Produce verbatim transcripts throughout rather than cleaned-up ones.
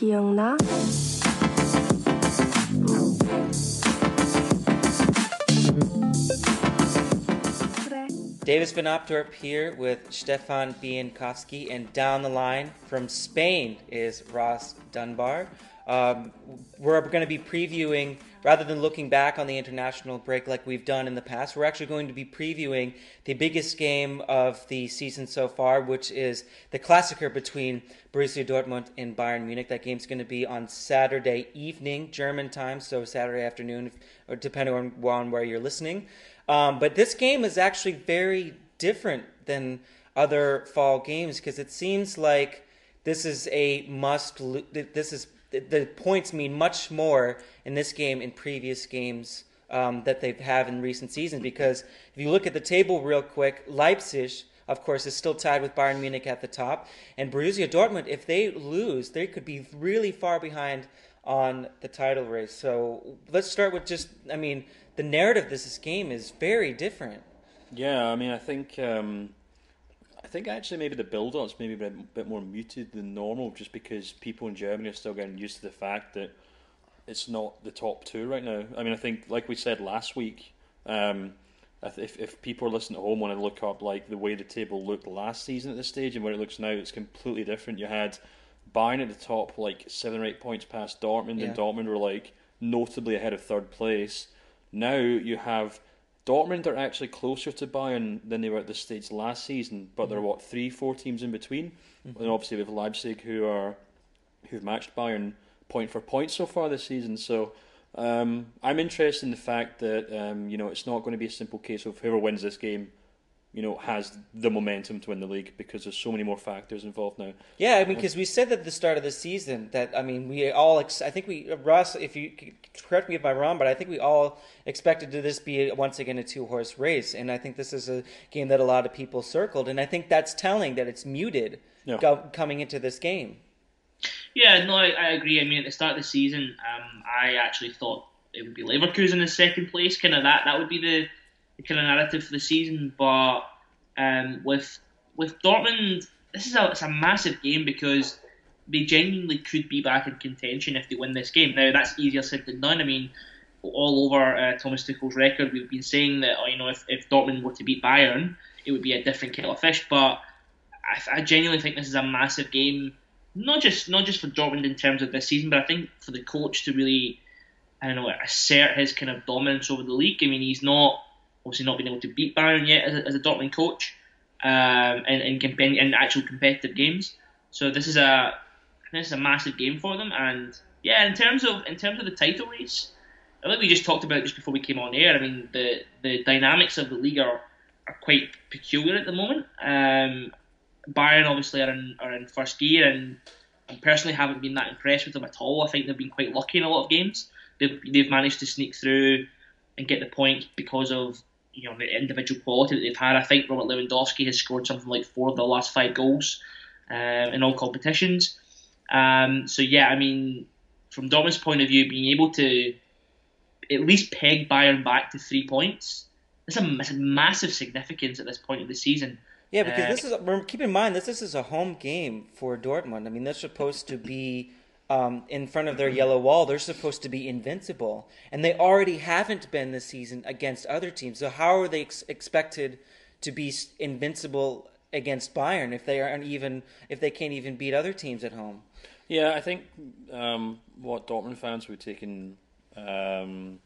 기억나? Davis Van Opdorp here with Stefan Bienkowski, and down the line from Spain is Ross Dunbar. Um, we're going to be previewing, rather than looking back on the international break like we've done in the past, we're actually going to be previewing the biggest game of the season so far, which is the Klassiker between Borussia Dortmund and Bayern Munich. That game's going to be on Saturday evening, German time, so Saturday afternoon, or depending on, on where you're listening. Um, but this game is actually very different than other fall games because it seems like this is a must. Lo- this is the points mean much more in this game in previous games um, that they have in recent seasons. Because if you look at the table real quick, Leipzig, of course, is still tied with Bayern Munich at the top, and Borussia Dortmund, if they lose, they could be really far behind on the title race. So let's start with just, I mean, the narrative of this game is very different. Yeah, I mean, I think um, I think actually maybe the build-up's maybe a bit, bit more muted than normal, just because people in Germany are still getting used to the fact that it's not the top two right now. I mean, I think, like we said last week, um, if if people are listening at home want to look up like the way the table looked last season at this stage and where it looks now, it's completely different. You had Bayern at the top, like seven or eight points past Dortmund, Yeah. and Dortmund were like notably ahead of third place. Now you have Dortmund are actually closer to Bayern than they were at this stage last season, but mm-hmm. there are what three, four teams in between, mm-hmm. and obviously we have Leipzig who are who've matched Bayern point for point so far this season. So um, I'm interested in the fact that um, you know it's not going to be a simple case of whoever wins this game, you know, has the momentum to win the league, because there's so many more factors involved now. Yeah, I mean, because we said at the start of the season that, I mean, we all, ex- I think we, Russ, if you, correct me if I'm wrong, but I think we all expected to this be, once again, a two-horse race, and I think this is a game that a lot of people circled, and I think that's telling that it's muted yeah. go- coming into this game. Yeah, no, I, I agree. I mean, at the start of the season, um, I actually thought it would be Leverkusen in second place, kind of that, that would be the the kind of narrative for the season, but um, with with Dortmund, this is a it's a massive game because they genuinely could be back in contention if they win this game. Now that's easier said than done. I mean, all over uh, Thomas Tuchel's record, we've been saying that you know if, if Dortmund were to beat Bayern, it would be a different kettle of fish. But I, I genuinely think this is a massive game, not just not just for Dortmund in terms of this season, but I think for the coach to really, I don't know, assert his kind of dominance over the league. I mean, he's not. Obviously not been able to beat Bayern yet as a, as a Dortmund coach um, in, in, comp- in actual competitive games. So this is a this is a massive game for them. And yeah, in terms of in terms of the title race, I think we just talked about it just before we came on air. I mean, the, the dynamics of the league are, are quite peculiar at the moment. Um, Bayern obviously are in are in first gear, and I personally haven't been that impressed with them at all. I think they've been quite lucky in a lot of games. They've they've managed to sneak through and get the points because of you know the individual quality that they've had. I think Robert Lewandowski has scored something like four of the last five goals um, in all competitions. Um, so yeah, I mean, from Dortmund's point of view, being able to at least peg Bayern back to three points, that's a, that's a massive significance at this point of the season. Yeah, because uh, this is keep in mind this, this is a home game for Dortmund. I mean, they're supposed to be um, in front of their yellow wall. They're supposed to be invincible, and they already haven't been this season against other teams. So how are they ex- expected to be invincible against Bayern if they aren't even if they can't even beat other teams at home? Yeah, I think um, what Dortmund fans were taking, um,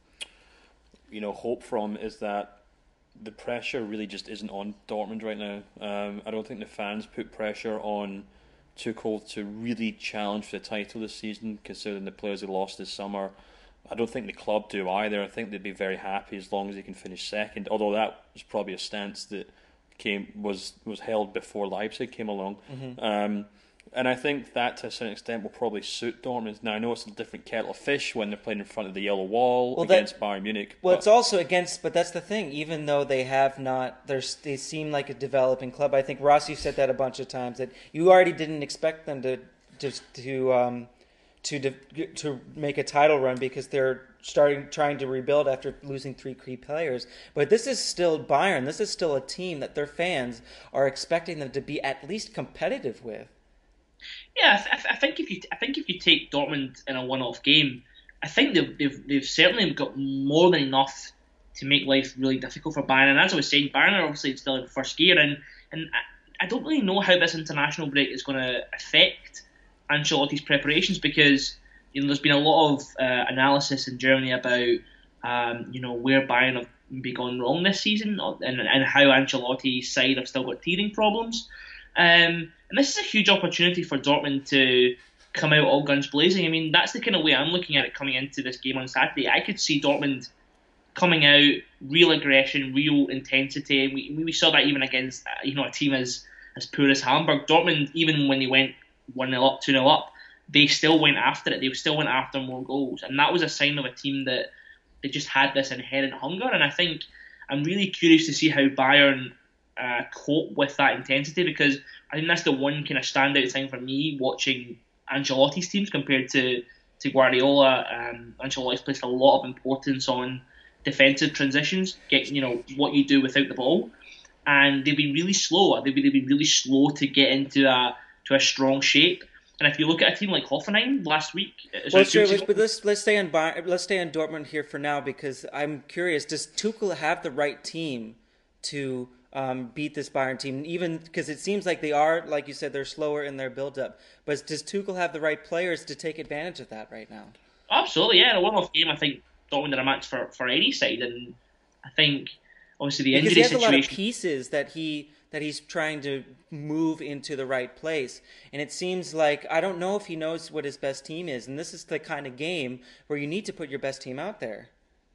you know, hope from is that the pressure really just isn't on Dortmund right now. Um, I don't think the fans put pressure on Tuchel to really challenge for the title this season, considering the players they lost this summer. I don't think the club do either. I think they'd be very happy as long as they can finish second. Although that was probably a stance that came was was held before Leipzig came along. Mm-hmm. Um, and I think that to a certain extent will probably suit Dortmund. Now I know it's a different kettle of fish when they're playing in front of the yellow wall well, against that, Bayern Munich. Well, it's also against, but that's the thing. Even though they have not, they seem like a developing club. I think Ross, you said that a bunch of times that you already didn't expect them to just to um, to to make a title run because they're starting trying to rebuild after losing three key players. But this is still Bayern. This is still a team that their fans are expecting them to be at least competitive with. Yeah, I, th- I think if you I think if you take Dortmund in a one-off game, I think they've they've, they've certainly got more than enough to make life really difficult for Bayern. And as I was saying, Bayern are obviously still in first gear, and and I, I don't really know how this international break is going to affect Ancelotti's preparations because you know there's been a lot of uh, analysis in Germany about um, you know where Bayern have maybe gone wrong this season and and how Ancelotti's side have still got teething problems. Um, and this is a huge opportunity for Dortmund to come out all guns blazing. I mean, that's the kind of way I'm looking at it coming into this game on Saturday. I could see Dortmund coming out, real aggression, real intensity. And we we saw that even against uh, you know a team as as poor as Hamburg. Dortmund, even when they went one nil up, two nil up, they still went after it. They still went after more goals, and that was a sign of a team that they just had this inherent hunger. And I think I'm really curious to see how Bayern uh, cope with that intensity because I think that's the one kind of standout thing for me watching Ancelotti's teams compared to to Guardiola. Um, Ancelotti's placed a lot of importance on defensive transitions, get you know what you do without the ball, and they've been really slow. They've been, they've been really slow to get into a to a strong shape. And if you look at a team like Hoffenheim last week, uh, Well, sorry, two sure, weeks let's, ago, but let's let's stay on Bayern, let's stay on Dortmund here for now because I'm curious. Does Tuchel have the right team to um, beat this Bayern team? Even because it seems like they are, like you said, they're slower in their build-up. But does Tuchel have the right players to take advantage of that right now? absolutely, yeah, in a one-off game, I think Dortmund are a match for, for any side, and I think obviously the Because he injury has a lot of situation. pieces that he that he's trying to move into the right place, and it seems like I don't know if he knows what his best team is, and this is the kind of game where you need to put your best team out there.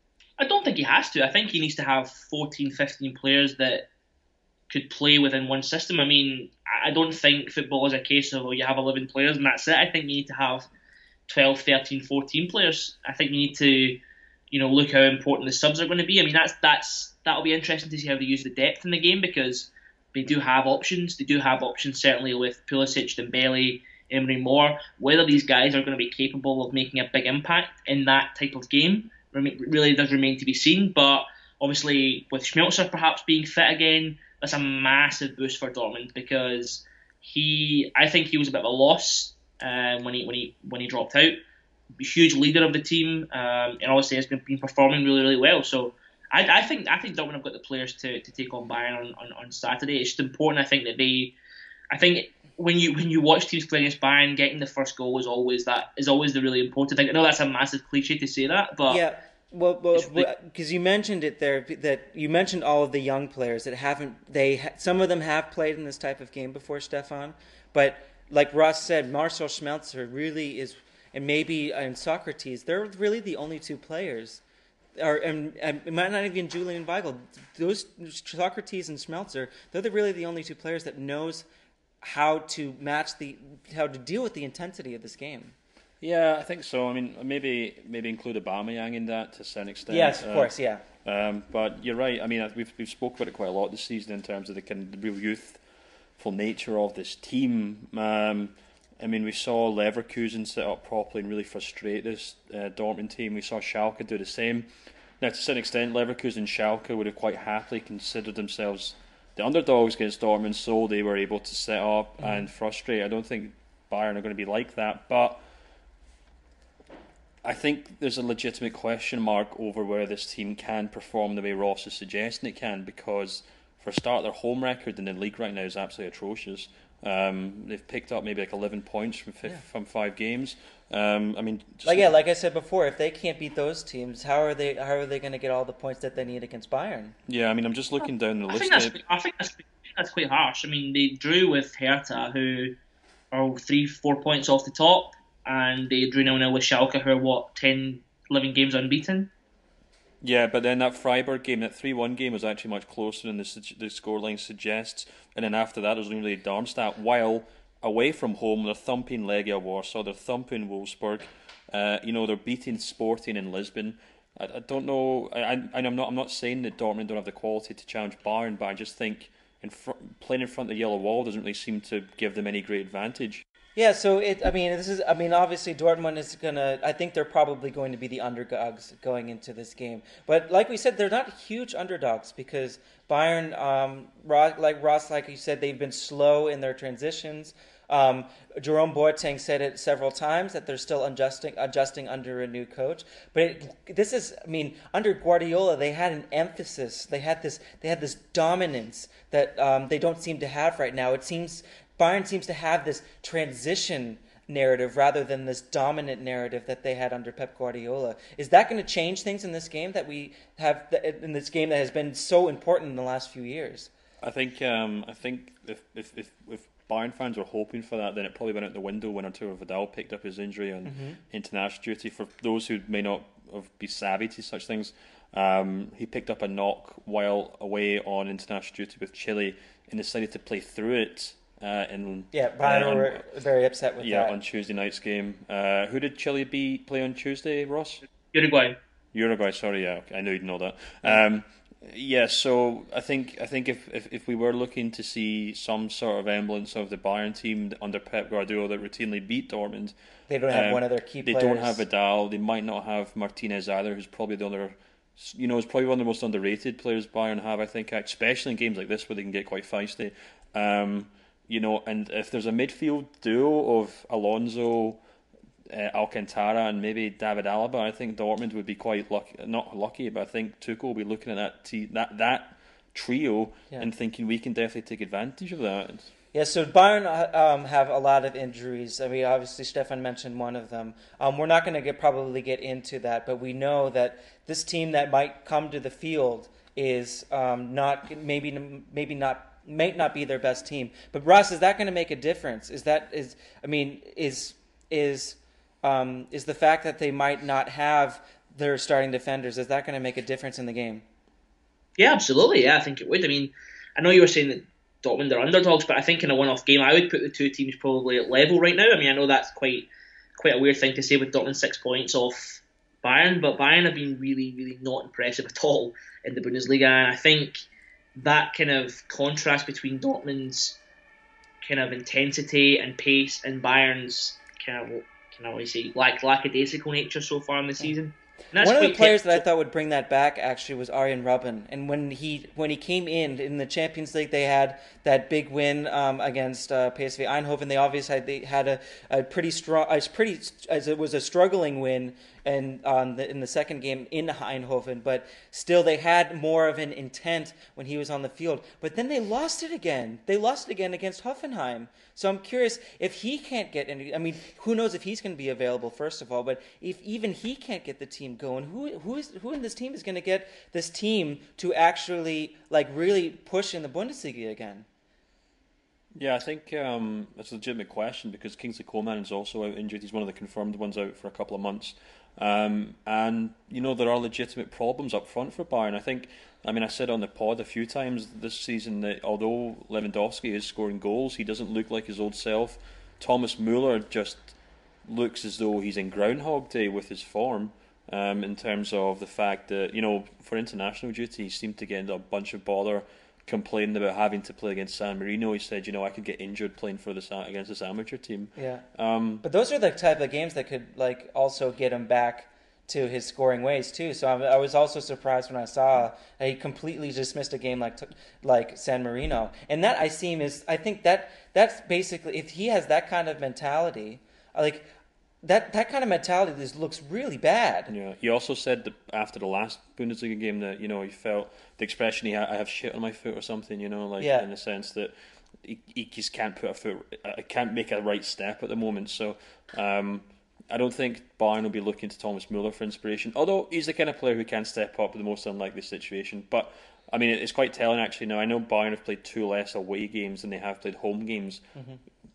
I don't think he has to. I think he needs to have fourteen, fifteen players that could play within one system. I mean, I don't think football is a case of, oh, you have eleven players and that's it. I think you need to have twelve, thirteen, fourteen players. I think you need to, you know, look how important the subs are going to be. I mean, that's that's that'll be interesting to see how they use the depth in the game because they do have options. They do have options certainly with Pulisic, Dembele, Emery Moore. Whether these guys are going to be capable of making a big impact in that type of game really does remain to be seen. But obviously, with Schmelzer perhaps being fit again, that's a massive boost for Dortmund because he, I think he was a bit of a loss um, when he when he when he dropped out. Huge leader of the team, um, and obviously has been, been performing really really well. So I, I think I think Dortmund have got the players to, to take on Bayern on, on, on Saturday. It's just important. I think that they, I think when you when you watch teams play against Bayern, getting the first goal is always that is always the really important thing. I know that's a massive cliche to say that, but Yeah, well, well, it's really, because you mentioned it there that you mentioned all of the young players that haven't they ha- some of them have played in this type of game before, Stefan, but like Ross said, Marcel Schmelzer really is, and maybe in Socrates, they're really the only two players. Or and, and it might not even Julian Weigl. Those Socrates and Schmelzer, they're the, really the only two players that knows how to match the how to deal with the intensity of this game. Yeah, I think so. I mean, maybe maybe include Aubameyang in that to a certain extent. Yes, of Uh, course, yeah. Um, but you're right. I mean, we've we've spoke about it quite a lot this season in terms of the kind of the real youthful nature of this team. Um, I mean, we saw Leverkusen set up properly and really frustrate this uh, Dortmund team. We saw Schalke do the same. Now, to a certain extent, Leverkusen and Schalke would have quite happily considered themselves the underdogs against Dortmund, so they were able to set up mm-hmm. and frustrate. I don't think Bayern are going to be like that, but I think there's a legitimate question mark over where this team can perform the way Ross is suggesting it can, because for a start, their home record in the league right now is absolutely atrocious. Um, they've picked up maybe like eleven points from f- yeah. from five games. Um, I mean, just like yeah, like I said before, if they can't beat those teams, how are they? How are they going to get all the points that they need against Bayern? Yeah, I mean, I'm just looking down the I list. think that's I think that's that's quite harsh. I mean, they drew with Hertha, who are three, four points off the top, and they drew nil nil with Schalke, who are what ten, eleven games unbeaten. Yeah, but then that Freiburg game, that three one game, was actually much closer than the, the scoreline suggests. And then after that, it was only Darmstadt. While away from home, they're thumping Legia Warsaw, they're thumping Wolfsburg. Uh, you know, they're beating Sporting in Lisbon. I, I don't know. I, I, I'm not. I'm not saying that Dortmund don't have the quality to challenge Bayern, but I just think in fr- playing in front of the yellow wall doesn't really seem to give them any great advantage. Yeah, so it. I mean, this is. I mean, obviously, Dortmund is gonna. I think they're probably going to be the underdogs going into this game. But like we said, they're not huge underdogs because Bayern, um, like Ross, like you said, they've been slow in their transitions. Um, Jerome Boateng said it several times that they're still adjusting, adjusting under a new coach. But it, this is, I mean, under Guardiola, they had an emphasis. They had this, they had this dominance that um, they don't seem to have right now. It seems Bayern seems to have this transition narrative rather than this dominant narrative that they had under Pep Guardiola. Is that going to change things in this game that we have in this game that has been so important in the last few years? I think um, I think if, if if if Bayern fans were hoping for that, then it probably went out the window when Arturo Vidal picked up his injury on mm-hmm. international duty. For those who may not have be savvy to such things, um, he picked up a knock while away on international duty with Chile and decided to play through it. Uh, in, yeah, Bayern uh, on, were very upset with yeah, that. Yeah, on Tuesday night's game. Uh, who did Chile be play on Tuesday, Ross? Uruguay. Uruguay, sorry, yeah, I knew you'd know that. Um, yeah, so I think I think if, if, if we were looking to see some sort of semblance of the Bayern team under Pep Guardiola that routinely beat Dortmund, they don't have um, one of their key they players. They don't have Vidal. They might not have Martinez either, who's probably the other, you know, is probably one of the most underrated players Bayern have. I think, especially in games like this where they can get quite feisty. Um, You know, and if there's a midfield duo of Alonso, uh, Alcantara, and maybe David Alaba, I think Dortmund would be quite lucky. Not lucky, but I think Tuchel will be looking at that t- that that trio yeah. and thinking we can definitely take advantage of that. Yeah, so Bayern um, have a lot of injuries. I mean, obviously Stefan mentioned one of them. Um, we're not going to get probably get into that, but we know that this team that might come to the field is um, not maybe maybe not. may not be their best team. But Ross, is that going to make a difference? Is that is I mean is is um, is the fact that they might not have their starting defenders, is that going to make a difference in the game? Yeah, absolutely. Yeah, I think it would. I mean, I know you were saying that Dortmund are underdogs, but I think in a one-off game, I would put the two teams probably at level right now. I mean, I know that's quite quite a weird thing to say with Dortmund six points off Bayern, but Bayern have been really, really not impressive at all in the Bundesliga, and I think that kind of contrast between Dortmund's kind of intensity and pace and Bayern's kind of, can I always say, like lackadaisical nature so far in the season. One of the players that I thought would bring that back actually was Arjen Robben, and when he when he came in in the Champions League, they had that big win um, against uh, P S V Eindhoven. They obviously had, they had a, a pretty strong, as pretty as it was a struggling win, and um, the, in the second game in Eindhoven, but still they had more of an intent when he was on the field. But then they lost it again. They lost it again against Hoffenheim. So I'm curious if he can't get any. I mean, who knows if he's going to be available first of all? But if even he can't get the team going, who who is who in this team is going to get this team to actually like really push in the Bundesliga again? Yeah, I think um, that's a legitimate question because Kingsley Coman is also out injured. He's one of the confirmed ones out for a couple of months. Um, and, you know, there are legitimate problems up front for Bayern. I think, I mean, I said on the pod a few times this season that although Lewandowski is scoring goals, he doesn't look like his old self. Thomas Muller just looks as though he's in Groundhog Day with his form um, in terms of the fact that, you know, for international duty, he seemed to get into a bunch of bother complaining about having to play against San Marino. He said, you know, I could get injured playing for this against this amateur team. Yeah. Um, but those are the type of games that could like also get him back to his scoring ways too. So I, I was also surprised when I saw that he completely dismissed a game like like San Marino. And that I see him is I think that that's basically if he has that kind of mentality, like. That that kind of mentality just looks really bad. Yeah, he also said that after the last Bundesliga game that, you know, he felt the expression he had, I have shit on my foot or something, you know, like yeah. in the sense that he, he just can't put a foot, I can't make a right step at the moment. So um, I don't think Bayern will be looking to Thomas Muller for inspiration, although he's the kind of player who can step up in the most unlikely situation. But I mean, it's quite telling actually. Now I know Bayern have played two less away games than they have played home games. Mm-hmm.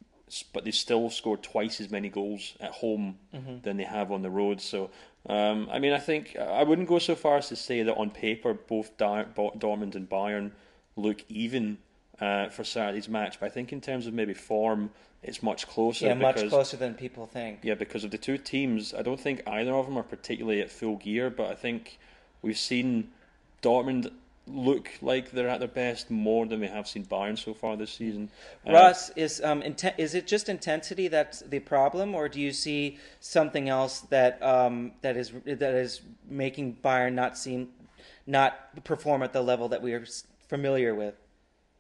But they still scored twice as many goals at home mm-hmm. than they have on the road. So, um, I mean, I think I wouldn't go so far as to say that on paper both Dortmund and Bayern look even uh, for Saturday's match. But I think in terms of maybe form, it's much closer. Yeah, because, much closer than people think. Yeah, because of the two teams, I don't think either of them are particularly at full gear. But I think we've seen Dortmund look like they're at their best more than we have seen Bayern so far this season. Uh, Ross, is um inten- is it just intensity that's the problem, or do you see something else that um that is that is making Bayern not seem not perform at the level that we are familiar with?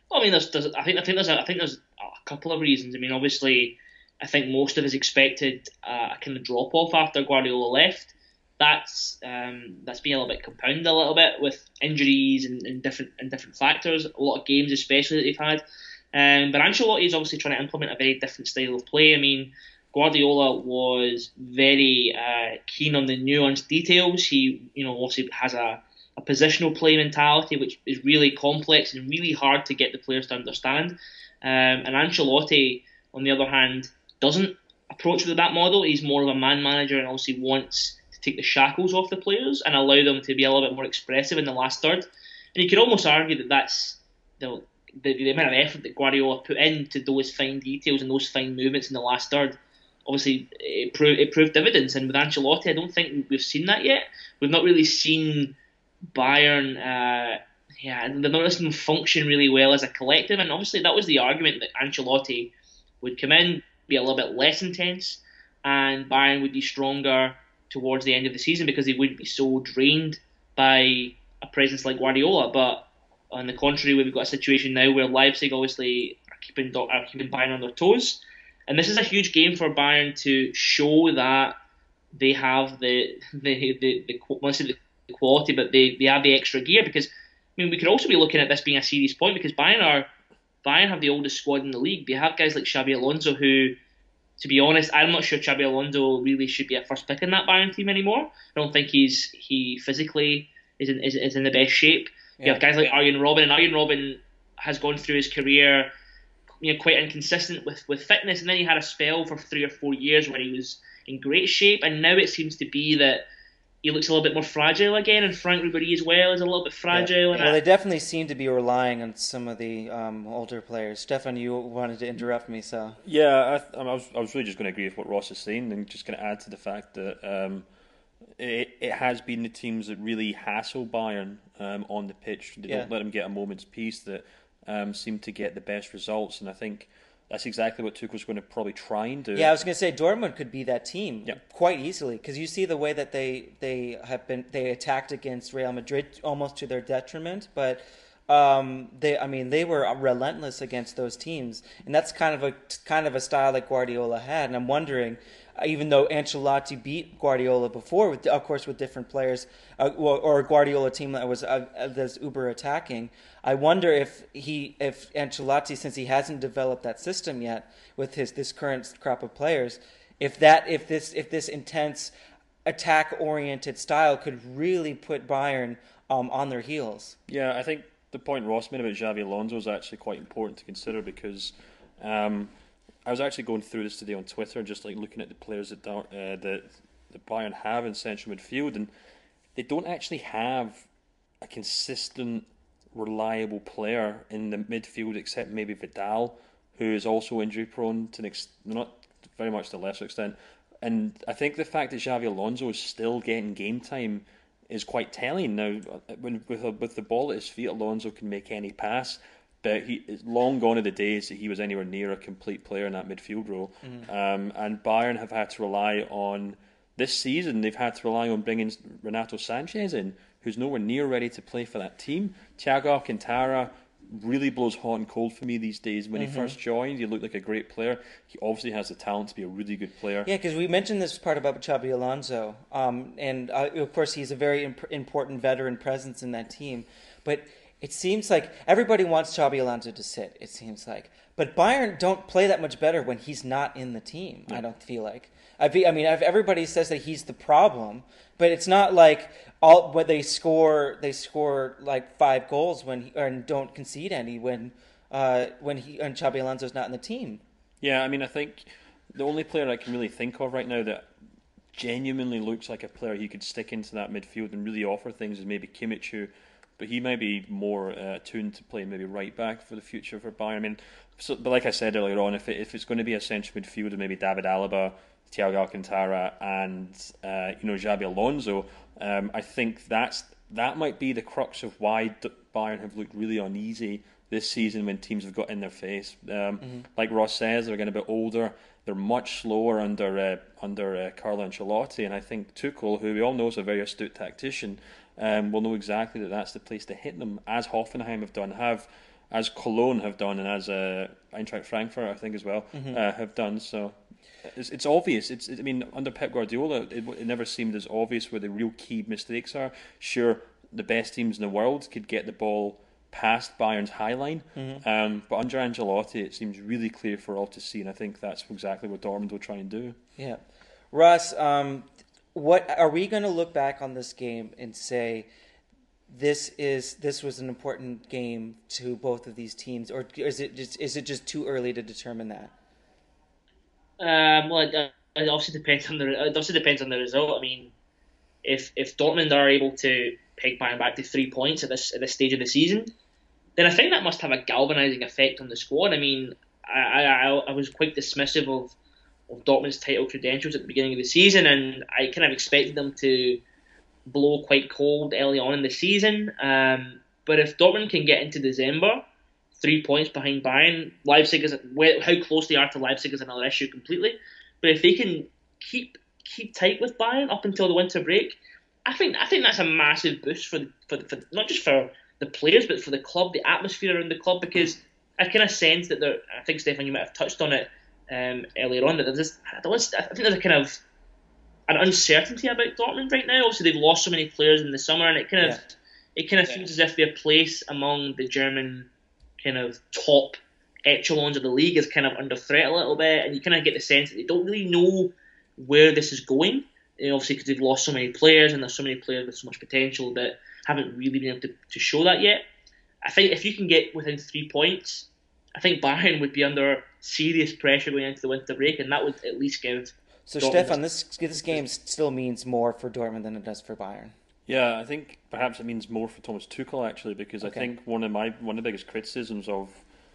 Well, I mean, there's, there's I think I think there's a, I think there's a couple of reasons. I mean, obviously, I think most of us expected uh, a kind of drop off after Guardiola left. That's um, that's been a little bit compounded a little bit with injuries and, and different and different factors. A lot of games, especially that they've had. Um, but Ancelotti is obviously trying to implement a very different style of play. I mean, Guardiola was very uh, keen on the nuanced details. He, you know, obviously has a a positional play mentality, which is really complex and really hard to get the players to understand. Um, and Ancelotti, on the other hand, doesn't approach with that model. He's more of a man manager and also wants to take the shackles off the players and allow them to be a little bit more expressive in the last third. And you could almost argue that that's the, the, the amount of effort that Guardiola put into those fine details and those fine movements in the last third. Obviously, it proved, it proved dividends. And with Ancelotti, I don't think we've seen that yet. We've not really seen Bayern, uh, yeah, they're not listening to function really well as a collective, and obviously that was the argument that Ancelotti would come in, be a little bit less intense, and Bayern would be stronger towards the end of the season because they wouldn't be so drained by a presence like Guardiola. But on the contrary, we've got a situation now where Leipzig obviously are keeping, are keeping Bayern on their toes, and this is a huge game for Bayern to show that they have the the the, the, the quality, but they, they have the extra gear. Because I mean, we could also be looking at this being a serious point because Bayern are Bayern have the oldest squad in the league. They have guys like Xabi Alonso, who, to be honest, I'm not sure Xabi Alonso really should be a first pick in that Bayern team anymore. I don't think he's he physically is in is, is in the best shape. Yeah. You have guys like Arjen Robben, and Arjen Robben has gone through his career, you know, quite inconsistent with, with fitness, and then he had a spell for three or four years where he was in great shape, and now it seems to be that he looks a little bit more fragile again, and Frank Ribéry as well is a little bit fragile. Yeah. And well, I, they definitely seem to be relying on some of the um, older players. Stefan, you wanted to interrupt me, so yeah, I, I was I was really just going to agree with what Ross is saying, and just going to add to the fact that um, it it has been the teams that really hassle Bayern um, on the pitch. They yeah. don't let them get a moment's peace that um, seem to get the best results, and I think that's exactly what Tuchel's going to probably try and do. Yeah, I was going to say Dortmund could be that team yeah. quite easily because you see the way that they they have been they attacked against Real Madrid almost to their detriment, but um, they I mean they were relentless against those teams, and that's kind of a kind of a style that Guardiola had. And I'm wondering, even though Ancelotti beat Guardiola before, with, of course with different players, uh, or a Guardiola team that was uh, that's uber attacking. I wonder if he, if Ancelotti, since he hasn't developed that system yet with his this current crop of players, if that if this if this intense attack-oriented style could really put Bayern um, on their heels. Yeah, I think the point Ross made about Xabi Alonso is actually quite important to consider because um, I was actually going through this today on Twitter, just like looking at the players that uh, that that Bayern have in central midfield, and they don't actually have a consistent, reliable player in the midfield except maybe Vidal, who is also injury prone to an ex- not very much to a lesser extent. And I think the fact that Xabi Alonso is still getting game time is quite telling. Now, when with a, with the ball at his feet, Alonso can make any pass, but he it's long gone are the days that he was anywhere near a complete player in that midfield role. Mm-hmm. Um, and Bayern have had to rely on this season. They've had to rely on bringing Renato Sanchez in, who's nowhere near ready to play for that team. Thiago Alcantara really blows hot and cold for me these days. When mm-hmm. he first joined, he looked like a great player. He obviously has the talent to be a really good player. Yeah, because we mentioned this part about Xabi Alonso, um, and uh, of course he's a very imp- important veteran presence in that team. But it seems like everybody wants Xabi Alonso to sit, it seems like. But Bayern don't play that much better when he's not in the team, yeah. I don't feel like. I mean, everybody says that he's the problem, but it's not like all when they score, they score like five goals when he, and don't concede any when uh, when he and Xabi Alonso's not in the team. Yeah, I mean, I think the only player I can really think of right now that genuinely looks like a player he could stick into that midfield and really offer things is maybe Kimmich, who, but he may be more uh, tuned to play maybe right back for the future for Bayern. I mean, so, but like I said earlier on, if it, if it's going to be a central midfielder, maybe David Alaba, Thiago Alcantara, and uh, you know Xabi Alonso, um, I think that's that might be the crux of why D- Bayern have looked really uneasy this season when teams have got in their face. Um, mm-hmm. Like Ross says, they're getting a bit older. They're much slower under uh, under uh, Carlo Ancelotti, and I think Tuchel, who we all know is a very astute tactician, um, will know exactly that that's the place to hit them, as Hoffenheim have done. Have as Cologne have done, and as uh, Eintracht Frankfurt, I think as well, mm-hmm. uh, have done. So it's, it's obvious. It's I mean, under Pep Guardiola, it, it never seemed as obvious where the real key mistakes are. Sure, the best teams in the world could get the ball past Bayern's high line, mm-hmm. um, but under Ancelotti, it seems really clear for all to see, and I think that's exactly what Dortmund will try and do. Yeah, Russ, um, what are we going to look back on this game and say? This is this was an important game to both of these teams, or is it just is it just too early to determine that? Um, well, it, it obviously depends on the it obviously depends on the result. I mean, if if Dortmund are able to peg Bayern back to three points at this at this stage of the season, then I think that must have a galvanising effect on the squad. I mean, I I, I was quite dismissive of of Dortmund's title credentials at the beginning of the season, and I kind of expected them to blow quite cold early on in the season. Um, but if Dortmund can get into December, three points behind Bayern, Leipzig is how close they are to Leipzig is another issue completely. But if they can keep keep tight with Bayern up until the winter break, I think I think that's a massive boost for the, for, the, for not just for the players but for the club, the atmosphere around the club. Because I kind of sense that there. I think Stefan, you might have touched on it um, earlier on that there's this. I, don't, I think there's a kind of an uncertainty about Dortmund right now. Obviously, they've lost so many players in the summer, and it kind of yeah. it kind of yeah. feels as if their place among the German kind of top echelons of the league is kind of under threat a little bit, and you kind of get the sense that they don't really know where this is going. You know, obviously, because they've lost so many players, and there's so many players with so much potential that haven't really been able to, to show that yet. I think if you can get within three points, I think Bayern would be under serious pressure going into the winter break, and that would at least give. So, Stefan, this this game still means more for Dortmund than it does for Bayern. Yeah, I think perhaps it means more for Thomas Tuchel actually, because okay. I think one of my one of the biggest criticisms of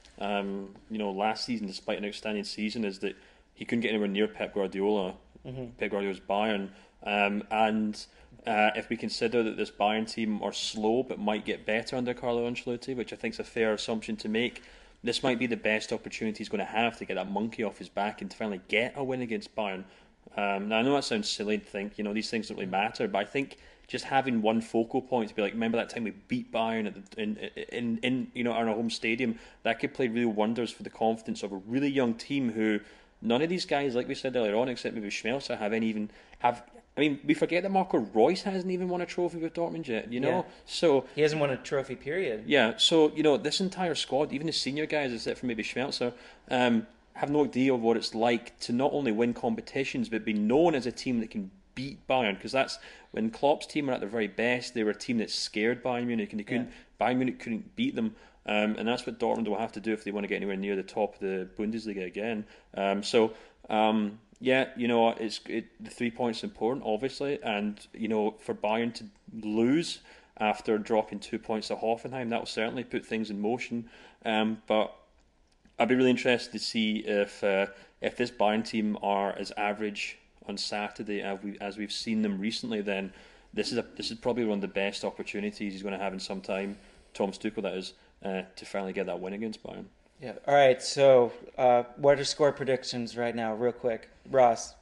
um, you know last season, despite an outstanding season, is that he couldn't get anywhere near Pep Guardiola, mm-hmm. Pep Guardiola's Bayern, um, and uh, if we consider that this Bayern team are slow but might get better under Carlo Ancelotti, which I think is a fair assumption to make. This might be the best opportunity he's going to have to get that monkey off his back and to finally get a win against Bayern. Um, now, I know that sounds silly to think, you know, these things don't really matter, but I think just having one focal point to be like, remember that time we beat Bayern at the, in, in, in, you know, our home stadium, that could play real wonders for the confidence of a really young team who none of these guys, like we said earlier on, except maybe Schmelzer, have any even have. I mean, we forget that Marco Reus hasn't even won a trophy with Dortmund yet, you know? Yeah. So he hasn't won a trophy, period. Yeah, so, you know, this entire squad, even the senior guys, except for maybe Schmelzer, um, have no idea of what it's like to not only win competitions, but be known as a team that can beat Bayern. Because that's, when Klopp's team were at their very best, they were a team that scared Bayern Munich, and they couldn't, yeah. Bayern Munich couldn't beat them. Um, and that's what Dortmund will have to do if they want to get anywhere near the top of the Bundesliga again. Um, so... Um, Yeah, you know, it's it, the three points is important, obviously, and you know, for Bayern to lose after dropping two points to Hoffenheim, that will certainly put things in motion. Um, but I'd be really interested to see if uh, if this Bayern team are as average on Saturday as we as we've seen them recently. Then this is a this is probably one of the best opportunities he's going to have in some time. Thomas Tuchel, that is, uh, to finally get that win against Bayern. Yeah. All right. So, uh, what are score predictions right now, real quick, Ross?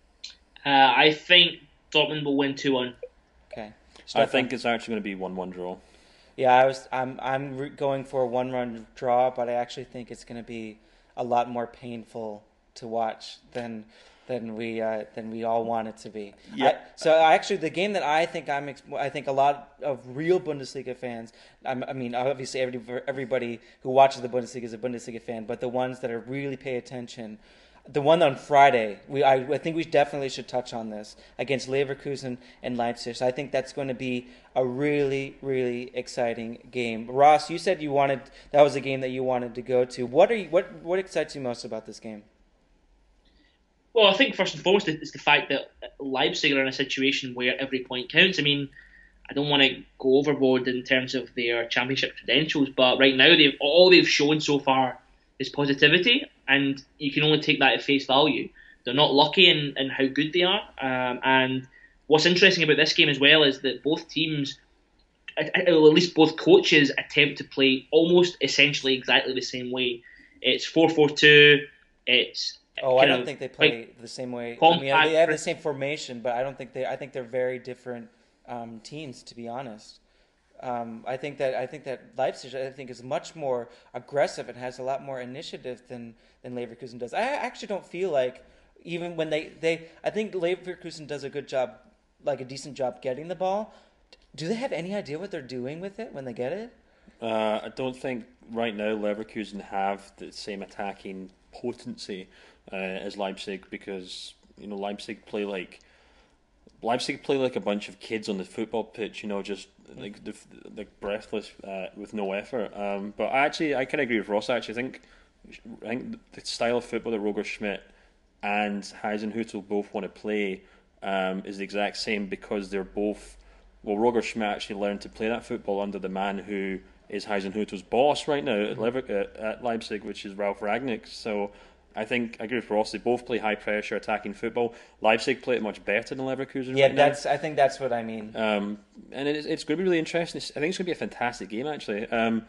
Uh, I think Dortmund will win two one. Okay. Stefan? I think it's actually going to be one one draw. Yeah, I was. I'm. I'm re- going for a one-run draw, but I actually think it's going to be a lot more painful to watch than than we uh, than we all want it to be. Yeah. I, so I actually, the game that I think I'm, I think a lot of real Bundesliga fans. I'm, I mean, obviously, every, everybody who watches the Bundesliga is a Bundesliga fan, but the ones that are really pay attention. The one on Friday, we I, I think we definitely should touch on this against Leverkusen and Leipzig. So I think that's going to be a really, really exciting game. Ross, you said you wanted that was a game that you wanted to go to. What are you, what what excites you most about this game? Well, I think first and foremost it's the fact that Leipzig are in a situation where every point counts. I mean, I don't want to go overboard in terms of their championship credentials, but right now they've all they've shown so far is positivity, and you can only take that at face value. They're not lucky in, in how good they are, um, and what's interesting about this game as well is that both teams, at, at least both coaches, attempt to play almost essentially exactly the same way. It's four four two. It's Oh, I don't think they play like, the same way. I mean, they have the same formation, but I don't think they. I think they're very different um, teams, to be honest. Um, I think that I think that Leipzig I think is much more aggressive and has a lot more initiative than than Leverkusen does. I actually don't feel like even when they, they I think Leverkusen does a good job, like a decent job getting the ball. Do they have any idea what they're doing with it when they get it? Uh, I don't think right now Leverkusen have the same attacking potency uh, as Leipzig, because you know Leipzig play like Leipzig play like a bunch of kids on the football pitch. You know, just like the, like breathless uh, with no effort. Um, but I actually I kind of agree with Ross. Actually, I think I think the style of football that Roger Schmidt and Hasenhüttl both want to play um, is the exact same, because they're both. Well, Roger Schmidt actually learned to play that football under the man who is Hasenhüttl's boss right now at, Lever- at Leipzig, which is Ralf Rangnick. So I think I agree with Ross. They both play high pressure attacking football. Leipzig play it much better than Leverkusen. Yeah, right that's. now. I think that's what I mean. Um, and it's, it's going to be really interesting. I think it's going to be a fantastic game. Actually, um,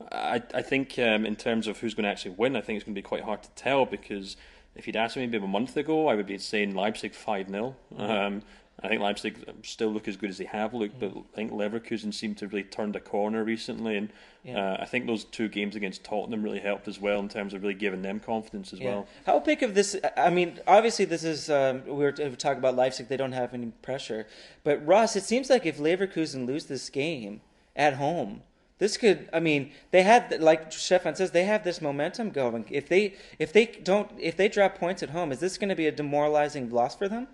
I I think um, in terms of who's going to actually win, I think it's going to be quite hard to tell, because if you'd asked me maybe a month ago, I would be saying Leipzig five nil. Um, I think Leipzig still look as good as they have looked, but I think Leverkusen seem to have really turned a corner recently, and yeah. uh, I think those two games against Tottenham really helped as well in terms of really giving them confidence as yeah. well. How big of this? I mean, obviously this is um, we were talking about Leipzig; they don't have any pressure. But Ross, it seems like if Leverkusen lose this game at home, this could. I mean, they had, like Stefan says, they have this momentum going. If they if they don't if they drop points at home, is this going to be a demoralizing loss for them?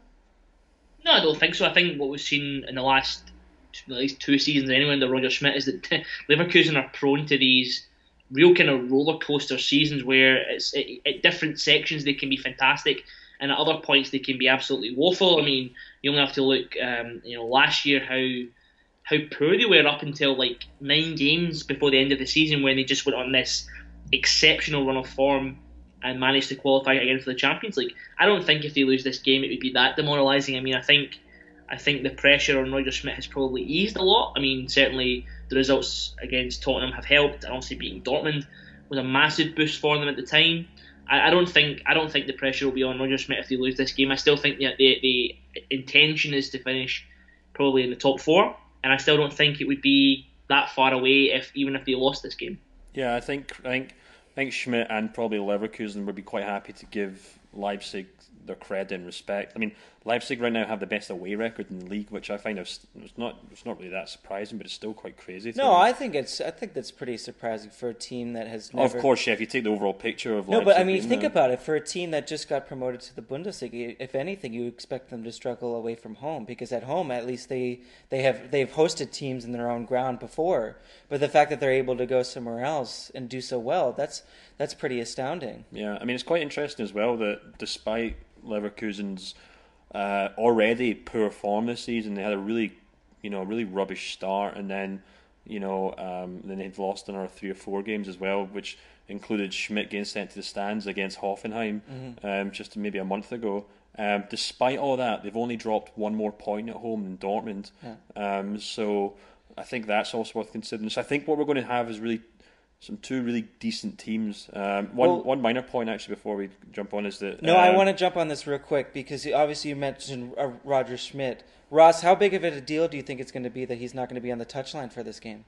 No, I don't think so. I think what we've seen in the last at least two seasons anyway under Roger Schmidt is that Leverkusen are prone to these real kind of roller coaster seasons where it's it, at different sections they can be fantastic, and at other points they can be absolutely woeful. I mean, you only have to look, um, you know, last year how how poor they were up until like nine games before the end of the season, when they just went on this exceptional run of form and managed to qualify again for the Champions League. I don't think if they lose this game it would be that demoralising. I mean, I think I think the pressure on Roger Schmidt has probably eased a lot. I mean, certainly the results against Tottenham have helped, and obviously beating Dortmund was a massive boost for them at the time. I, I don't think I don't think the pressure will be on Roger Schmidt if they lose this game. I still think that the, the intention is to finish probably in the top four, and I still don't think it would be that far away if even if they lost this game. Yeah, I think I think. I think Schmidt and probably Leverkusen would be quite happy to give Leipzig their credit and respect. I mean, Leipzig right now have the best away record in the league, which I find is it's not it's not really that surprising, but it's still quite crazy. No, I think it's I think that's pretty surprising for a team that has never. Of course, yeah. If you take the overall picture of no, Leipzig, but I mean, think uh, about it. For a team that just got promoted to the Bundesliga, if anything, you expect them to struggle away from home, because at home, at least they they have they've hosted teams in their own ground before. But the fact that they're able to go somewhere else and do so well, that's that's pretty astounding. Yeah, I mean, it's quite interesting as well that despite Leverkusen's uh, already poor form this season, they had a really, you know, really rubbish start, and then, you know, um, then they'd lost another three or four games as well, which included Schmidt getting sent to the stands against Hoffenheim mm-hmm. um, just maybe a month ago. Um, despite all that, they've only dropped one more point at home than Dortmund. Yeah. Um, so I think that's also worth considering. So I think what we're going to have is really some two really decent teams. Um, one well, one minor point actually before we jump on is that no, um, I want to jump on this real quick because obviously you mentioned uh, Roger Schmidt. Ross, how big of a deal do you think it's going to be that he's not going to be on the touchline for this game?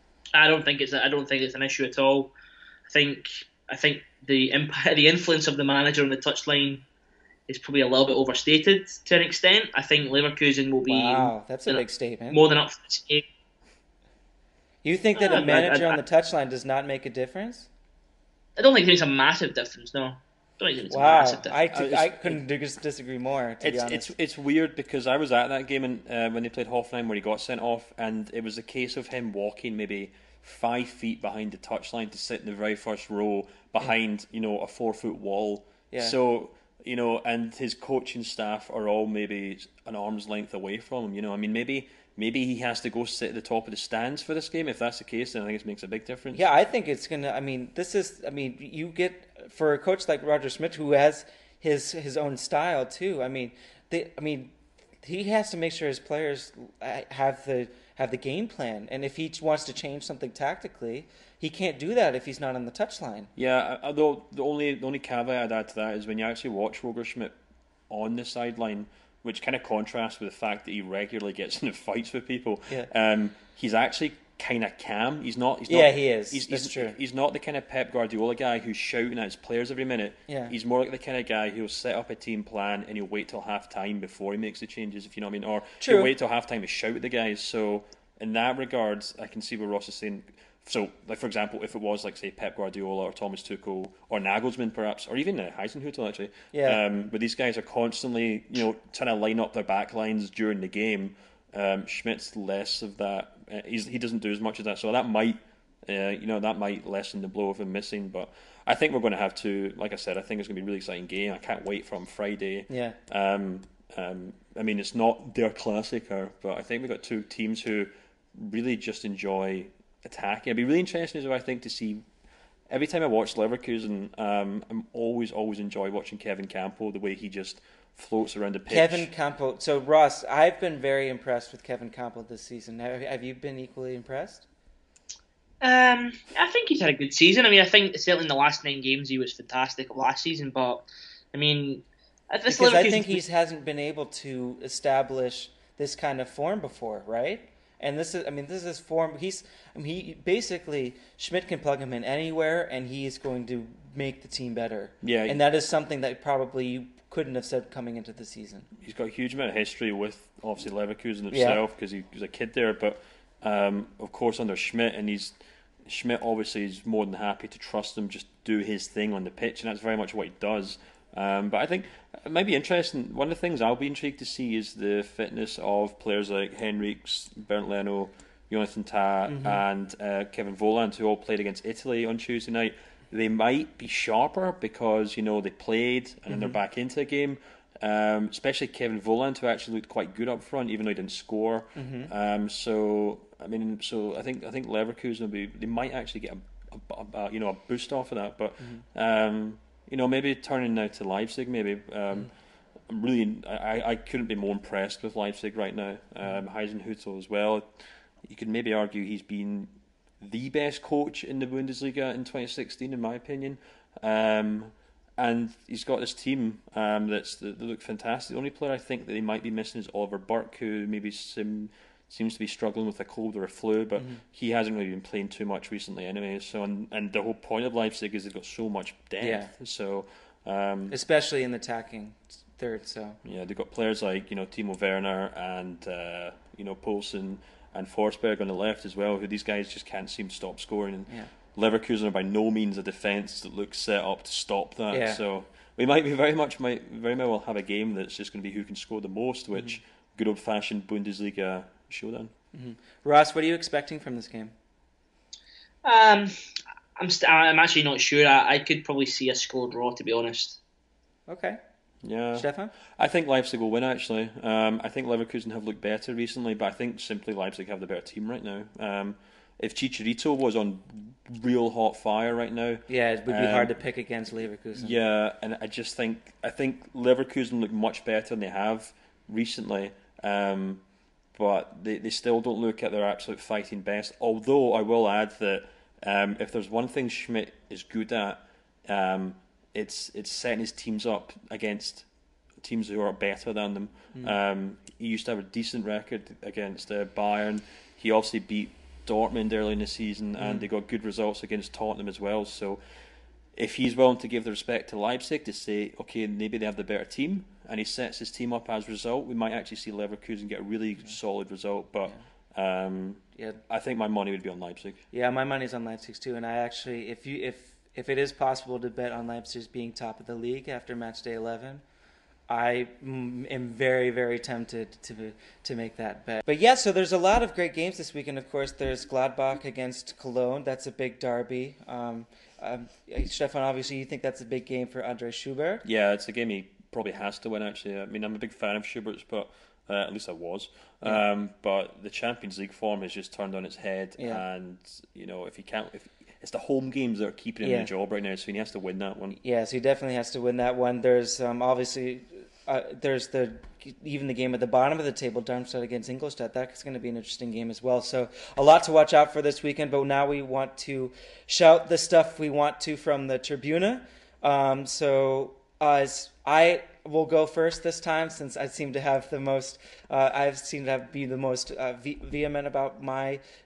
I don't think it's I don't think it's an issue at all. I think I think the impact, the influence of the manager on the touchline is probably a little bit overstated to an extent. I think Leverkusen will be wow, that's a big statement. More than up for this game. You think that a manager I, I, I, on the touchline does not make a difference? I don't think it makes a massive difference. No, I don't think it's wow. a massive difference. I, t- I couldn't disagree more. To it's, be honest, it's it's weird because I was at that game and, uh, when they played Hoffenheim where he got sent off, and it was a case of him walking maybe five feet behind the touchline to sit in the very first row behind yeah. you know a four foot wall. Yeah. So you know, and his coaching staff are all maybe an arm's length away from him. You know, I mean, maybe. Maybe he has to go sit at the top of the stands for this game. If that's the case, then I think it makes a big difference. Yeah, I think it's going to... I mean, this is... I mean, you get... For a coach like Roger Schmidt, who has his his own style, too, I mean, they, I mean, he has to make sure his players have the have the game plan. And if he wants to change something tactically, he can't do that if he's not on the touchline. Yeah, although the only, the only caveat I'd add to that is when you actually watch Roger Schmidt on the sideline, which kind of contrasts with the fact that he regularly gets into fights with people. Yeah. Um, he's actually kind of calm. He's not. He's not yeah, he is. He's, That's he's, true. He's not the kind of Pep Guardiola guy who's shouting at his players every minute. Yeah. He's more like the kind of guy who'll set up a team plan and he'll wait till half time before he makes the changes, if you know what I mean. Or True. he'll wait till half time to shout at the guys. So in that regard, I can see what Ross is saying. So, like for example, if it was like say Pep Guardiola or Thomas Tuchel or Nagelsmann perhaps, or even uh, Heisenhutel actually, Yeah. um, but these guys are constantly, you know, trying to line up their back lines during the game. Um, Schmidt's less of that. Uh, he's, he doesn't do as much of that, so that might, uh, you know, that might lessen the blow of him missing. But I think we're going to have to, like I said, I think it's going to be a really exciting game. I can't wait from Friday. Yeah. Um, um, I mean, it's not their classicer, but I think we've got two teams who really just enjoy attacking. It'd be really interesting as well, I think, to see. Every time I watch Leverkusen, um, I'm always, always enjoy watching Kevin Campbell, the way he just floats around the pitch. Kevin Campbell. So, Ross, I've been very impressed with Kevin Campbell this season. Have, have you been equally impressed? Um, I think he's had a good season. I mean, I think certainly in the last nine games he was fantastic last season. But I mean, at this Because I Leverkusen- think he hasn't been able to establish this kind of form before, right? And this is, I mean, this is form. He's, I mean, he basically Schmidt can plug him in anywhere, and he is going to make the team better. Yeah, and that is something that probably you couldn't have said coming into the season. He's got a huge amount of history with obviously Leverkusen Yeah. himself because he was a kid there, but um, of course under Schmidt, and he's Schmidt obviously is more than happy to trust him just do his thing on the pitch, and that's very much what he does. Um, but I think it might be interesting. One of the things I'll be intrigued to see is the fitness of players like Henriks, Bernd Leno, Jonathan Tah, Mm-hmm. and uh, Kevin Volland, who all played against Italy on Tuesday night. They might be sharper because, you know, they played and then they're back into the game. Um, especially Kevin Volland, who actually looked quite good up front, even though he didn't score. Mm-hmm. Um, so I mean, so I think I think Leverkusen will be. They might actually get a, a, a you know a boost off of that. But Mm-hmm. um, you know, maybe turning now to Leipzig. Maybe um, Mm-hmm. I'm really. I, I couldn't be more impressed with Leipzig right now. Um, Heisenhutel as well. You could maybe argue he's been the best coach in the Bundesliga in twenty sixteen, in my opinion. Um, and he's got this team um, that's that look fantastic. The only player I think that they might be missing is Oliver Burke, who maybe sim, seems to be struggling with a cold or a flu, but Mm-hmm. he hasn't really been playing too much recently anyway. So and, and the whole point of Leipzig is they've got so much depth. Yeah. So um, Especially in the attacking third. So yeah, they've got players like, you know, Timo Werner and uh, you know, Poulsen and Forsberg on the left as well, who these guys just can't seem to stop scoring. And yeah. Leverkusen are by no means a defence that looks set up to stop that. Yeah. So we might be very much might very well have a game that's just going to be who can score the most, which Mm-hmm. good old fashioned Bundesliga showdown. Mm-hmm. Ross, what are you expecting from this game? Um, I'm st- I'm actually not sure. I, I could probably see a score draw, to be honest. Okay, Yeah, Stefan. I think Leipzig will win. Actually, um, I think Leverkusen have looked better recently, but I think simply Leipzig have the better team right now. Um, if Chicharito was on real hot fire right now, Yeah, it would be Um, hard to pick against Leverkusen. yeah, and I just think I think Leverkusen look much better than they have recently, um, but they, they still don't look at their absolute fighting best. Although I will add that um, if there's one thing Schmidt is good at, um, it's it's setting his teams up against teams who are better than them. Um, he used to have a decent record against uh, Bayern. He obviously beat Dortmund early in the season, and they got good results against Tottenham as well. So if he's willing to give the respect to Leipzig to say, okay, maybe they have the better team, and he sets his team up as a result, we might actually see Leverkusen get a really solid result. But um, Yeah, I think my money would be on Leipzig. yeah. My money's on Leipzig too, and I actually, if you if if it is possible to bet on Leipzig being top of the league after match day eleven, I mm, am very, very tempted to to make that bet. But yeah, so there's a lot of great games this weekend. Of course, there's Gladbach against Cologne. That's a big derby. Um, um, Stefan, obviously, you think that's a big game for Andre Schubert. Yeah, it's a game he probably has to win, actually. I mean, I'm a big fan of Schubert's, but uh, at least I was. Yeah. Um, but the Champions League form has just turned on its head, Yeah. and you know, if he can't, if it's the home games that are keeping him in Yeah. the job right now, so he has to win that one. Yeah, so he definitely has to win that one. There's um, obviously uh, there's the even the game at the bottom of the table, Darmstadt against Ingolstadt. That's going to be an interesting game as well. So a lot to watch out for this weekend. But now we want to shout the stuff we want to from the Tribuna. Um, so uh, as I will go first this time, since I seem to have the most. Uh, I seem to have be the most uh, ve- vehement about my sh-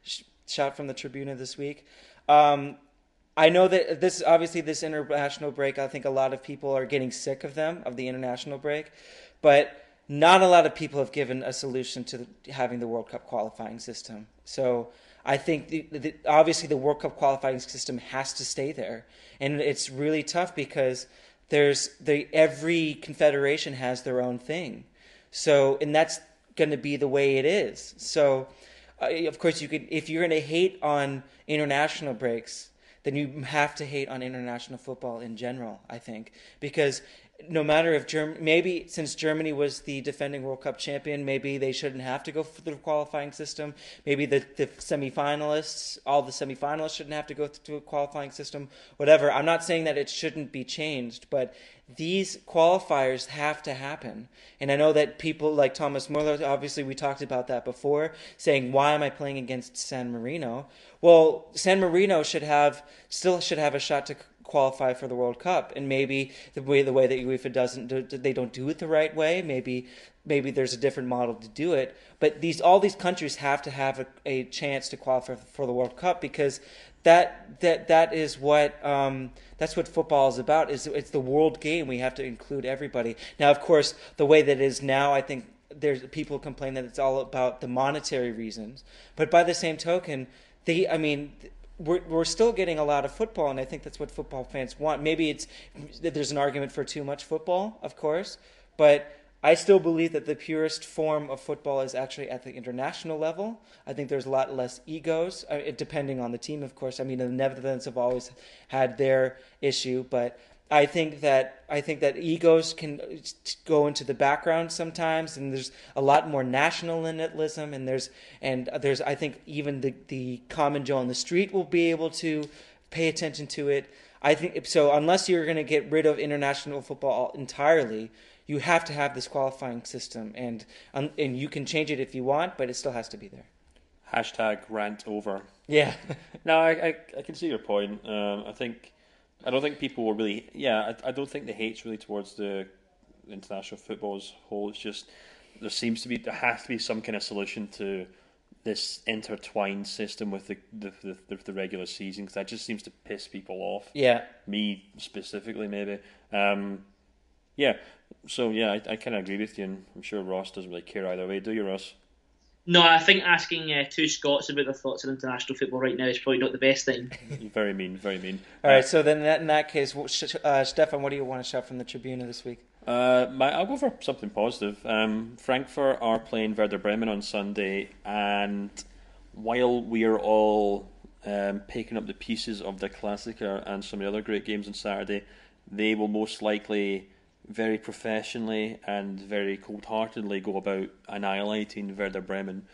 shout from the Tribuna this week. Um, I know that this obviously this international break, I think a lot of people are getting sick of them, of the international break, but not a lot of people have given a solution to the, having the World Cup qualifying system. So I think the, the, obviously the World Cup qualifying system has to stay there, and it's really tough because there's the every confederation has their own thing. So and that's going to be the way it is. So uh, of course you could, if you're going to hate on international breaks, then you have to hate on international football in general, I think, because no matter if Germ- maybe since Germany was the defending World Cup champion, maybe they shouldn't have to go through the qualifying system. Maybe the, the semifinalists, all the semifinalists shouldn't have to go through a qualifying system. Whatever. I'm not saying that it shouldn't be changed, but these qualifiers have to happen. And I know that people like Thomas Muller, obviously we talked about that before, saying, why am I playing against San Marino? Well, San Marino should have still should have a shot to qualify for the World Cup, and maybe the way the way that UEFA doesn't do, they don't do it the right way. Maybe maybe there's a different model to do it. But these all these countries have to have a, a chance to qualify for the World Cup, because that that that is what um, that's what football is about. Is it's the world game. We have to include everybody. Now, of course, the way that it is now, I think there's people complain that it's all about the monetary reasons. But by the same token, they I mean. We're we're still getting a lot of football, and I think that's what football fans want. Maybe it's there's an argument for too much football, of course, but I still believe that the purest form of football is actually at the international level. I think there's a lot less egos, uh, depending on the team, of course. I mean, the Netherlands have always had their issue, but I think that I think that egos can go into the background sometimes, and there's a lot more nationalism, and there's and there's I think even the, the common Joe on the street will be able to pay attention to it. I think so. Unless you're going to get rid of international football entirely, you have to have this qualifying system, and um, and you can change it if you want, but it still has to be there. Hashtag rant over. Yeah. No, I, I I can see your point. Um, I think. I don't think people were really. Yeah, I, I don't think the hate's really towards the international football as a whole. It's just there seems to be there has to be some kind of solution to this intertwined system with the the the, the regular season, because that just seems to piss people off. Yeah, me specifically, maybe. Um, yeah. So yeah, I, I kind of agree with you, and I'm sure Ross doesn't really care either way. Do you, Ross? No, I think asking uh, two Scots about their thoughts on international football right now is probably not the best thing. Very mean, very mean. All right, so then in that, in that case, uh, Stefan, what do you want to shout from the Tribuna this week? Uh, my, I'll go for something positive. Um, Frankfurt are playing Werder Bremen on Sunday, and while we're all um, picking up the pieces of the Klassiker and some of the other great games on Saturday, they will most likely very professionally and very cold-heartedly go about annihilating Werder Bremen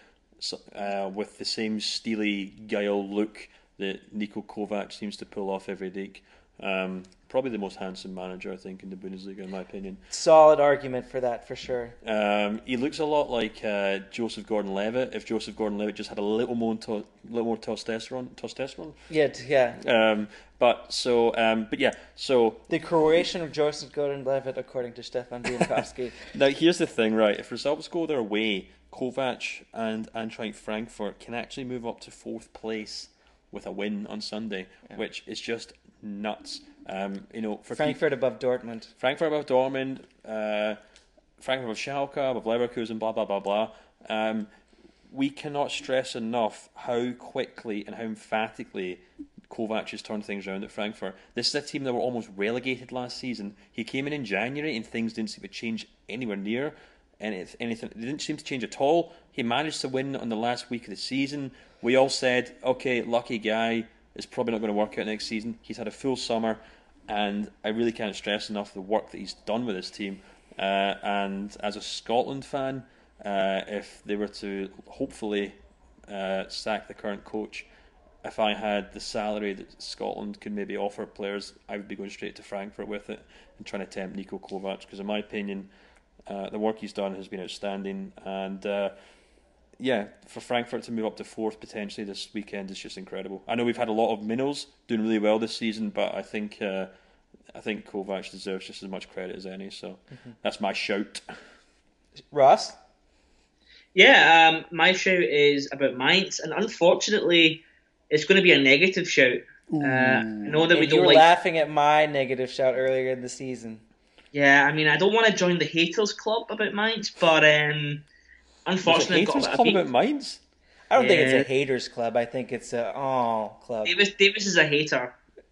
uh, with the same steely guile look that Niko Kovac seems to pull off every week. Um, probably the most handsome manager, I think, in the Bundesliga, in my opinion. Solid argument for that, for sure. Um, he looks a lot like uh, Joseph Gordon-Levitt. If Joseph Gordon-Levitt just had a little more, to- little more testosterone, testosterone. Yeah, yeah. Um, but so, um, but yeah, so the Croatian of Joseph Gordon-Levitt, according to Stefan Bienkowski. Now, here's the thing, right? If results go their way, Kovac and Eintracht Frankfurt can actually move up to fourth place with a win on Sunday, yeah. which is just nuts. Um, you know, for Frankfurt pe- above Dortmund. Frankfurt above Dortmund. Uh, Frankfurt above Schalke, above Leverkusen. Blah blah blah blah. Um, we cannot stress enough how quickly and how emphatically Kovac has turned things around at Frankfurt. This is a team that were almost relegated last season. He came in in January and things didn't seem to change anywhere near anything. It didn't seem to change at all. He managed to win on the last week of the season. We all said, okay, lucky guy. It's probably not going to work out next season. He's had a full summer, and I really can't stress enough the work that he's done with his team. Uh, and as a Scotland fan, uh, if they were to hopefully uh, sack the current coach, if I had the salary that Scotland could maybe offer players, I would be going straight to Frankfurt with it and trying to tempt Niko Kovac, because in my opinion, uh, the work he's done has been outstanding. And uh, yeah, for Frankfurt to move up to fourth potentially this weekend is just incredible. I know we've had a lot of minnows doing really well this season, but I think uh, I think Kovac deserves just as much credit as any. So mm-hmm. That's my shout. Ross? Yeah, um, my shout is about Mainz, and unfortunately, it's going to be a negative shout. Uh, I know that we And you don't were like. laughing at my negative shout earlier in the season. Yeah, I mean, I don't want to join the haters club about Mainz, but um, There's a unfortunately, I've got a haters bit of club beef. about mines. I don't think it's a Yeah, haters club. I think it's a oh club. Davis Davis is a hater.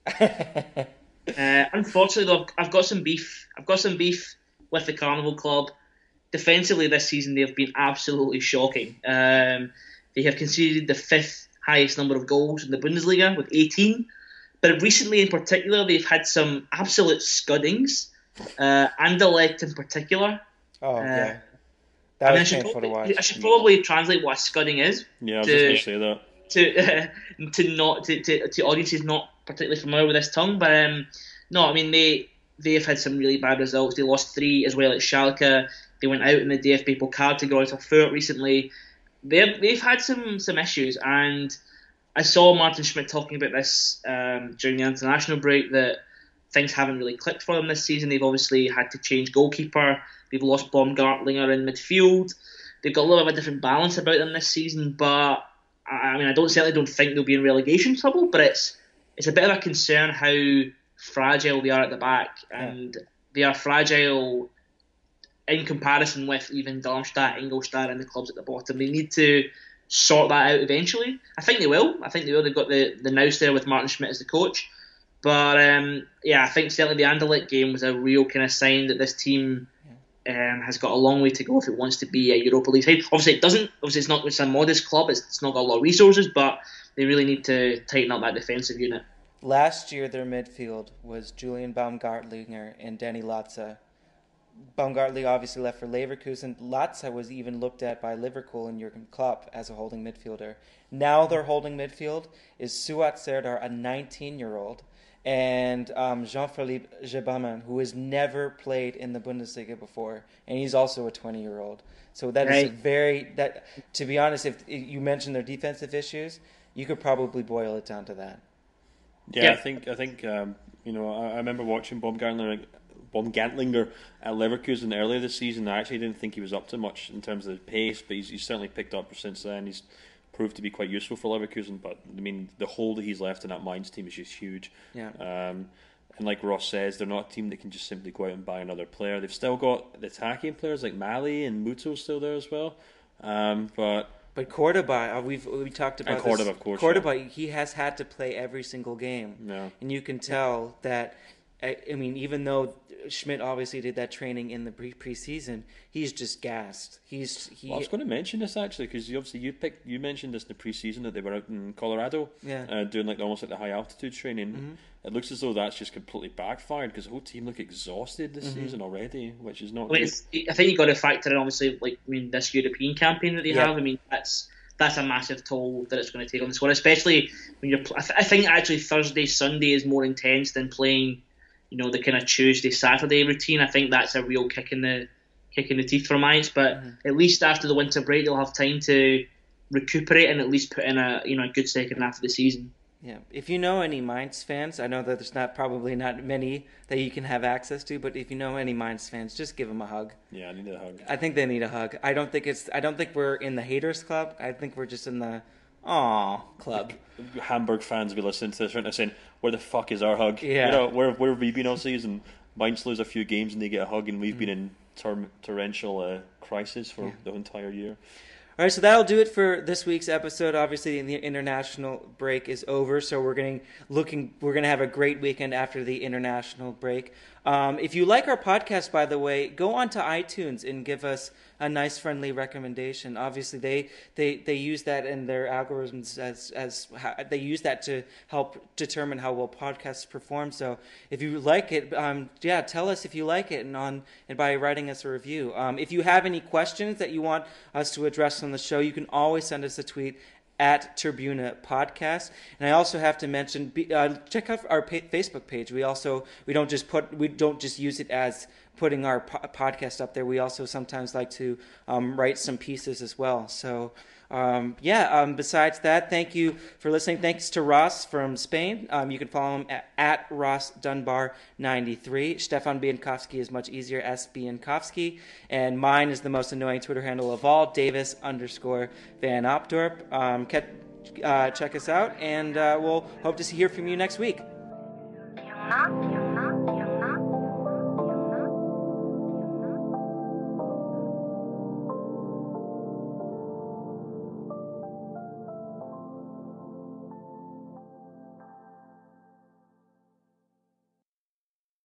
Uh, unfortunately, though, I've, I've got some beef. I've got some beef with the Carnival Club. Defensively this season, they've been absolutely shocking. Um, they have conceded the fifth highest number of goals in the Bundesliga with eighteen. But recently, in particular, they've had some absolute scuddings. Uh, Anderlecht, in particular. Oh Uh, yeah, I that mean, I was should, painful to probably, I watch. should probably translate what a scudding is Yeah, I was to just going to say that. to uh, to not to, to, to audiences not particularly familiar with this tongue, but um, no, I mean they they have had some really bad results. They lost three as well at Schalke. They went out in the D F B Pokal to Greuther Fürth recently. They've they've had some some issues, and I saw Martin Schmidt talking about this um, during the international break that things haven't really clicked for them this season. They've obviously had to change goalkeeper. They've lost Baumgartlinger in midfield. They've got a little bit of a different balance about them this season, but I mean, I don't certainly don't think they'll be in relegation trouble, but it's it's a bit of a concern how fragile they are at the back, and yeah. they are fragile in comparison with even Darmstadt, Ingolstadt, and the clubs at the bottom. They need to sort that out eventually. I think they will. I think they will. They've got the the nous there with Martin Schmidt as the coach, but um, yeah, I think certainly the Anderlecht game was a real kind of sign that this team. Um, has got a long way to go if it wants to be a Europa League side. Obviously, it doesn't. Obviously, it's not. It's a modest club. It's, it's not got a lot of resources, but they really need to tighten up that defensive unit. Last year, their midfield was Julian Baumgartlinger and Danny Latza. Baumgartlinger obviously left for Leverkusen. Latza was even looked at by Liverpool and Jurgen Klopp as a holding midfielder. Now their holding midfield is Suat Serdar, a nineteen-year-old, and um, Jean-Philippe Gbamin, who has never played in the Bundesliga before, and he's also a twenty-year-old. So that right. is very that. To be honest, if you mentioned their defensive issues, you could probably boil it down to that. Yeah, yeah. I think I think um, you know I, I remember watching Baumgartlinger, Baumgartlinger at Leverkusen earlier this season. I actually didn't think he was up to much in terms of the pace, but he's, he's certainly picked up since then. He's proved to be quite useful for Leverkusen, but I mean the hole that he's left in that Mainz team is just huge. Yeah. Um, and like Ross says, they're not a team that can just simply go out and buy another player. They've still got the attacking players like Mali and Muto still there as well. Um, but but Cordoba, we've we talked about and Cordoba, this. of course. Cordoba, yeah. he has had to play every single game, yeah. and you can tell that. I, I mean, even though Schmidt obviously did that training in the pre preseason, he's just gassed. He's he. Well, I was going to mention this actually because you obviously you picked you mentioned this in the preseason that they were out in Colorado, yeah, uh, doing like almost like the high altitude training. Mm-hmm. It looks as though that's just completely backfired because the whole team look exhausted this mm-hmm. season already, which is not. Well, I think you got to factor in obviously like I mean this European campaign that they yeah. have. I mean that's. That's a massive toll that it's going to take on the squad, especially when you're. I, th- I think actually Thursday, Sunday is more intense than playing. You know, the kind of Tuesday, Saturday routine. I think that's a real kick in the kick in the teeth for Mainz. But mm-hmm. at least after the winter break, they'll have time to recuperate and at least put in a you know a good second half of the season. Yeah, if you know any Mainz fans, I know that there's not probably not many that you can have access to, but if you know any Mainz fans, just give them a hug. Yeah, I need a hug. I think they need a hug. I don't think it's. I don't think we're in the haters club. I think we're just in the aw club. Hamburg fans will be listening to this right now saying, "Where the fuck is our hug? Yeah, you know, where where have we been all season? Mainz lose a few games and they get a hug, and we've mm. been in tor- torrential uh, crisis for yeah. the entire year." All right, so that'll do it for this week's episode. Obviously, the international break is over, so we're going looking. We're going to have a great weekend after the international break. Um, if you like our podcast, by the way, go onto iTunes and give us a nice, friendly recommendation. Obviously, they they, they use that in their algorithms as as how, they use that to help determine how well podcasts perform. So, if you like it, um, yeah, tell us if you like it, and on and by writing us a review. Um, if you have any questions that you want us to address on the show, you can always send us a tweet at Turbuna Podcast. And I also have to mention, uh, check out our pa- Facebook page. We also we don't just put we don't just use it as putting our po- podcast up there. We also sometimes like to um, write some pieces as well. So Um, yeah, um, besides that, thank you for listening. Thanks to Ross from Spain. Um, you can follow him at, at Ross Dunbar ninety-three. Stefan Biankowski is much easier, S. Biankowski. And mine is the most annoying Twitter handle of all, Davis underscore Van Opdorp. Um, uh, check us out, and uh, we'll hope to hear from you next week.